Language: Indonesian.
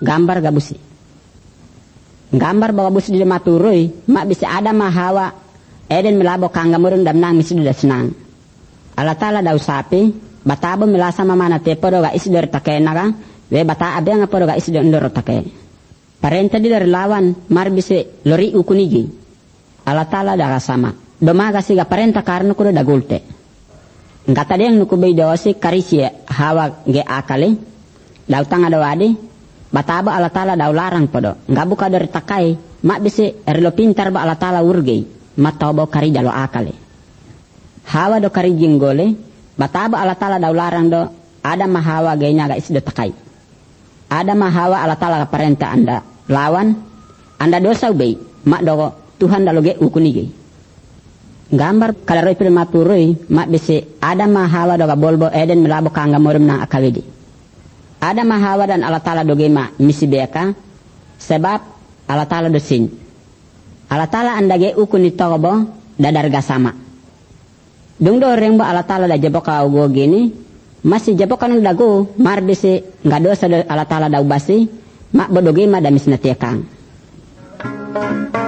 gambar gabusi. Gambar bawa busi di maturui, mak bisa ada mahawa, eden melabo kangga murun dam nang misi sudah senang. Allah Ta'ala dau sapi, batabo melasa mamana te podo ga isi dari take naga, we bata abe nga podo ga isi dari ndoro take. Parenta di dari lawan, mar bise lori ukunigi. Allah Ta'ala daga sama. Domaga siga parenta karno kuda dagulte. Ngata dia nuku beidosi karisi hawa ge akale, dau tanga dawadi, bataba Allah Ta'ala dau larang podo. Nga buka dari takai, mak bise erlo pintar ba Allah Ta'ala urgei, mat taubo kari dalo akale. Hawa do kari jinggole, bataba Allah Ta'ala dau larang do, ada mahawa ge nyaga isi do takai. Ada mahawa Allah Ta'ala parenta anda lawan, anda dosa ubei, mak dogo Tuhan daloge ukunige. Gambar kalaroi primaturui, mak bisi ada mahawa doga bolbo eden melabo kangga morum nang akawedi. Ada mahawa dan Allah Ta'ala doge ma misi beka, sebab Allah Ta'ala dosin. Allah Ta'ala andage ukuni togo dadar gasama. Dung do rembo Allah Ta'ala da jeboka ugo gini, masih jeboka nang dago, mar bisi ngadosa Allah Ta'ala da ubasi, mak bodoge ma da misna tiakang.